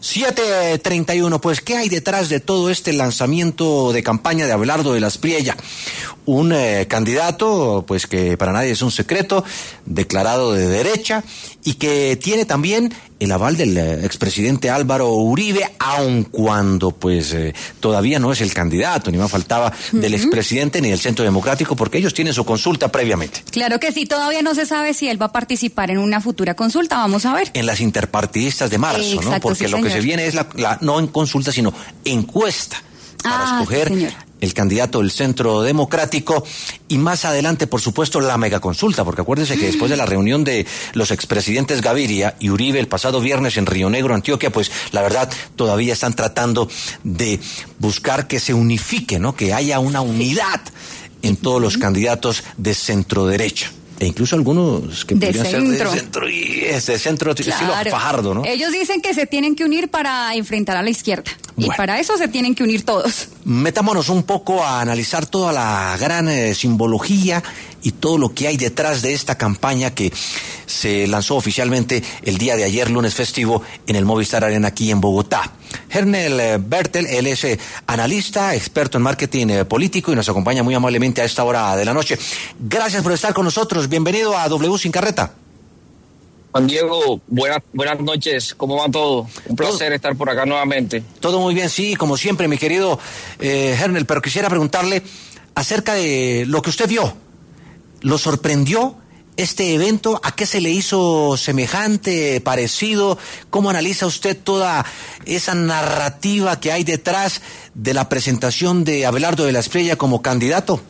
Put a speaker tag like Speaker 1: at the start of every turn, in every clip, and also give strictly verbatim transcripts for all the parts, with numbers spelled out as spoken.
Speaker 1: siete treinta y uno, pues ¿qué hay detrás de todo este lanzamiento de campaña de Abelardo de la Espriella? Un eh, candidato, pues que para nadie es un secreto, declarado de derecha y que tiene también el aval del eh, expresidente Álvaro Uribe, aun cuando pues eh, todavía no es el candidato, ni más faltaba uh-huh. del expresidente ni del Centro Democrático, porque ellos tienen su consulta previamente.
Speaker 2: Claro que sí, todavía no se sabe si él va a participar en una futura consulta, vamos a ver.
Speaker 1: En las interpartidistas de marzo, Exacto, ¿no? Porque sí, lo señor. que se viene es la, la no en consulta, sino encuesta para ah, escoger sí, el candidato del Centro Democrático y más adelante, por supuesto, la megaconsulta, porque acuérdense que después de la reunión de los expresidentes Gaviria y Uribe el pasado viernes en Río Negro, Antioquia, pues la verdad todavía están tratando de buscar que se unifique, ¿no? Que haya una unidad en todos los candidatos de centro derecha. E incluso algunos que
Speaker 2: de
Speaker 1: podrían
Speaker 2: centro.
Speaker 1: ser de centro y de centro claro. estilo Fajardo, ¿no?
Speaker 2: Ellos dicen que se tienen que unir para enfrentar a la izquierda. Bueno. Y para eso se tienen que unir todos.
Speaker 1: Metámonos un poco a analizar toda la gran eh, simbología y todo lo que hay detrás de esta campaña que se lanzó oficialmente el día de ayer, lunes festivo, en el Movistar Arena aquí en Bogotá. Hernel Bertel, él es eh, analista, experto en marketing eh, político y nos acompaña muy amablemente a esta hora de la noche. Gracias por estar con nosotros. Bienvenido a W Sin Carreta.
Speaker 3: Juan Diego, buenas, buenas noches. ¿Cómo va todo? Un placer todo, estar por acá nuevamente.
Speaker 1: Todo muy bien, sí, como siempre, mi querido eh, Hernel, pero quisiera preguntarle acerca de lo que usted vio. ¿Lo sorprendió este evento? ¿A qué se le hizo semejante, parecido? ¿Cómo analiza usted toda esa narrativa que hay detrás de la presentación de Abelardo de la Espriella como candidato?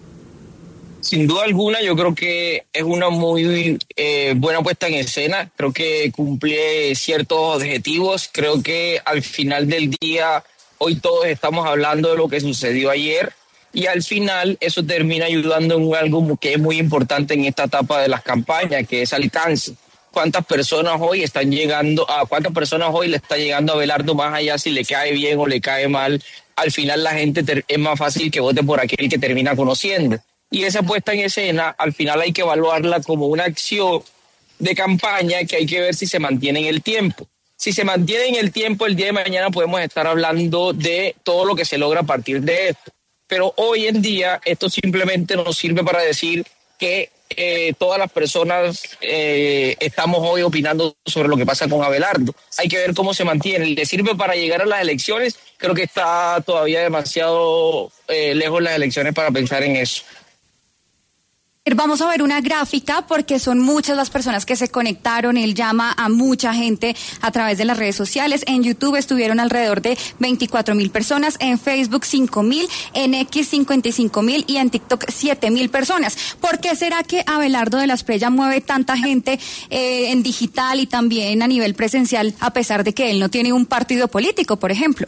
Speaker 3: Sin duda alguna, yo creo que es una muy eh, buena puesta en escena. Creo que cumple ciertos objetivos. Creo que al final del día, hoy todos estamos hablando de lo que sucedió ayer. Y al final eso termina ayudando en algo que es muy importante en esta etapa de las campañas, que es alcance. ¿Cuántas personas hoy están llegando, a cuántas personas hoy le está llegando a Abelardo más allá si le cae bien o le cae mal? Al final la gente ter- es más fácil que vote por aquel que termina conociendo. Y esa puesta en escena, al final hay que evaluarla como una acción de campaña que hay que ver si se mantiene en el tiempo. Si se mantiene en el tiempo, el día de mañana podemos estar hablando de todo lo que se logra a partir de esto. Pero hoy en día esto simplemente nos sirve para decir que eh, todas las personas eh, estamos hoy opinando sobre lo que pasa con Abelardo. Hay que ver cómo se mantiene. ¿Le sirve para llegar a las elecciones? Creo que está todavía demasiado eh, lejos las elecciones para pensar en eso.
Speaker 2: Vamos a ver una gráfica porque son muchas las personas que se conectaron. Él llama a mucha gente a través de las redes sociales. En YouTube estuvieron alrededor de veinticuatro mil personas, en Facebook cinco mil, en X cincuenta y cinco mil y en TikTok siete mil personas. ¿Por qué será que Abelardo de la Espriella mueve tanta gente eh, en digital y también a nivel presencial, a pesar de que él no tiene un partido político, por ejemplo?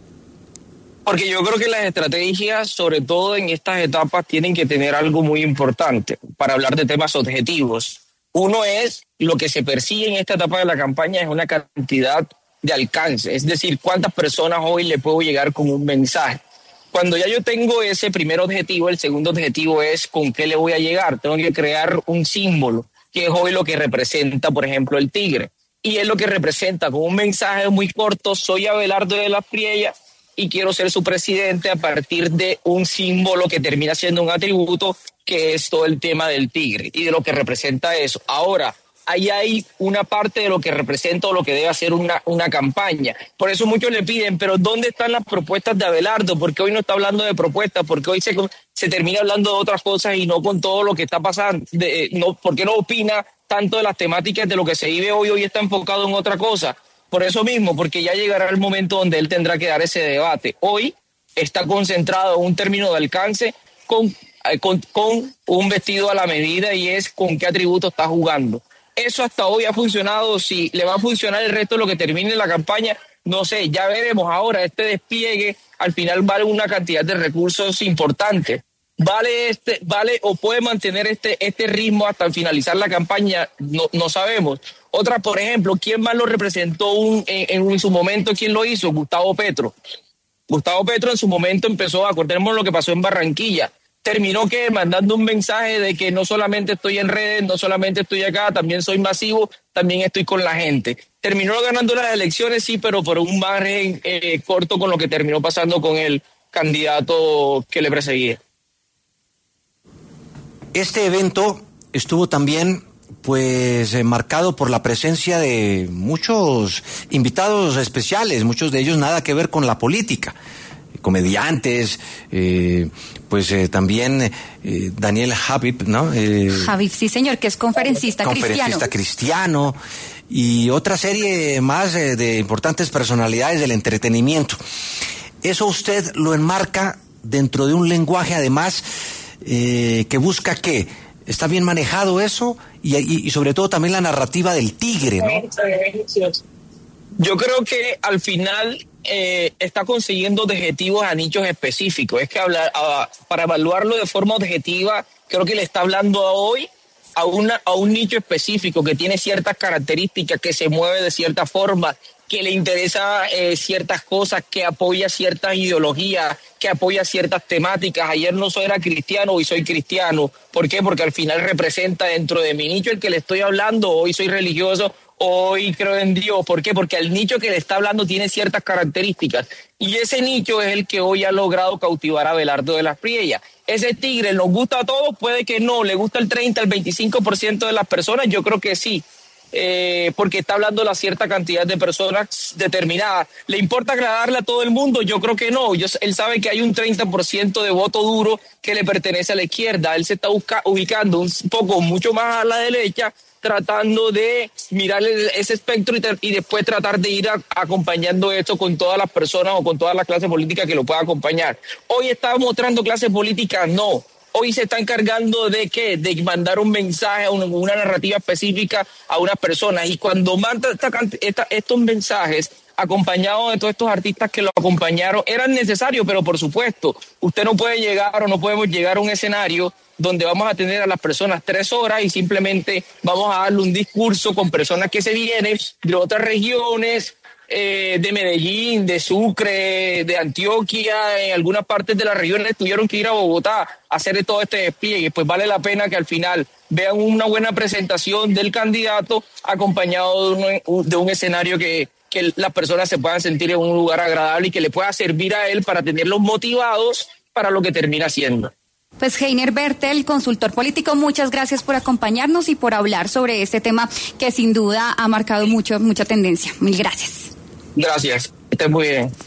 Speaker 3: Porque yo creo que las estrategias, sobre todo en estas etapas, tienen que tener algo muy importante para hablar de temas objetivos. Uno es lo que se persigue en esta etapa de la campaña es una cantidad de alcance, es decir, cuántas personas hoy le puedo llegar con un mensaje. Cuando ya yo tengo ese primer objetivo, el segundo objetivo es con qué le voy a llegar. Tengo que crear un símbolo, que es hoy lo que representa, por ejemplo, el tigre. Y es lo que representa con un mensaje muy corto: soy Abelardo de la Espriella y quiero ser su presidente, a partir de un símbolo que termina siendo un atributo, que es todo el tema del tigre y de lo que representa eso. Ahora, ahí hay una parte de lo que representa o lo que debe hacer una, una campaña. Por eso muchos le piden, pero ¿dónde están las propuestas de Abelardo? Porque hoy no está hablando de propuestas, porque hoy se, se termina hablando de otras cosas y no con todo lo que está pasando. De, no, ¿por qué no opina tanto de las temáticas de lo que se vive hoy? Hoy está enfocado en otra cosa. Por eso mismo, porque ya llegará el momento donde él tendrá que dar ese debate. Hoy está concentrado en un término de alcance con, con, con un vestido a la medida, y es con qué atributo está jugando. Eso hasta hoy ha funcionado. Si le va a funcionar el resto de lo que termine la campaña, no sé, ya veremos. Ahora este despliegue al final vale una cantidad de recursos importantes. Vale este, vale o puede mantener este, este ritmo hasta finalizar la campaña, no, no sabemos. Otra, por ejemplo, ¿quién más lo representó un, en, en su momento? ¿Quién lo hizo? Gustavo Petro. Gustavo Petro en su momento empezó, acordémonos lo que pasó en Barranquilla. terminó que mandando un mensaje de que no solamente estoy en redes, no solamente estoy acá, también soy masivo, también estoy con la gente. Terminó ganando las elecciones, sí, pero por un margen eh, corto con lo que terminó pasando con el candidato que le perseguía.
Speaker 1: Este evento estuvo también pues eh, marcado por la presencia de muchos invitados especiales, muchos de ellos nada que ver con la política, comediantes, eh, pues eh, también eh, Daniel Habib, ¿no? Eh,
Speaker 2: Habib, sí señor, que es conferencista,
Speaker 1: conferencista cristiano. cristiano y otra serie más eh, de importantes personalidades del entretenimiento. Eso usted lo enmarca dentro de un lenguaje además eh, que busca ¿qué? ¿Está bien manejado eso? Y, y, y sobre todo también la narrativa del tigre, ¿no?
Speaker 3: Yo creo que al final eh, está consiguiendo objetivos a nichos específicos. Es que hablar, a, para evaluarlo de forma objetiva, creo que le está hablando a hoy a, una, a un nicho específico que tiene ciertas características, que se mueve de cierta forma, que le interesa eh, ciertas cosas, que apoya ciertas ideologías, que apoya ciertas temáticas. Ayer no soy era cristiano, hoy soy cristiano. ¿Por qué? Porque al final representa dentro de mi nicho el que le estoy hablando. Hoy soy religioso, hoy creo en Dios. ¿Por qué? Porque el nicho que le está hablando tiene ciertas características. Y ese nicho es el que hoy ha logrado cautivar a Abelardo de las Priellas. Ese tigre, ¿nos gusta a todos? Puede que no. ¿Le gusta el treinta, el veinticinco por ciento de las personas? Yo creo que sí. Eh, porque está hablando de la cierta cantidad de personas determinadas. ¿Le importa agradarle a todo el mundo? Yo creo que no. Yo, él sabe que hay un treinta por ciento de voto duro que le pertenece a la izquierda. Él se está busca, ubicando un poco mucho más a la derecha, tratando de mirar ese espectro y, ter, y después tratar de ir a, acompañando esto con todas las personas o con todas las clases políticas que lo puedan acompañar. Hoy está mostrando clases políticas, no. Hoy se está encargando de qué, de mandar un mensaje, una, una narrativa específica a unas personas. Y cuando manda esta, esta, estos mensajes acompañados de todos estos artistas que lo acompañaron, eran necesarios, pero por supuesto, usted no puede llegar o no podemos llegar a un escenario donde vamos a tener a las personas tres horas y simplemente vamos a darle un discurso con personas que se vienen de otras regiones, Eh, de Medellín, de Sucre, de Antioquia, en algunas partes de las regiones tuvieron que ir a Bogotá a hacer todo este despliegue. Pues vale la pena que al final vean una buena presentación del candidato acompañado de un, de un escenario que, que las personas se puedan sentir en un lugar agradable y que le pueda servir a él para tenerlos motivados para lo que termina haciendo.
Speaker 2: Pues Heiner Bertel, consultor político, muchas gracias por acompañarnos y por hablar sobre este tema que sin duda ha marcado mucho, mucha tendencia. Mil gracias.
Speaker 3: Gracias, estén muy bien.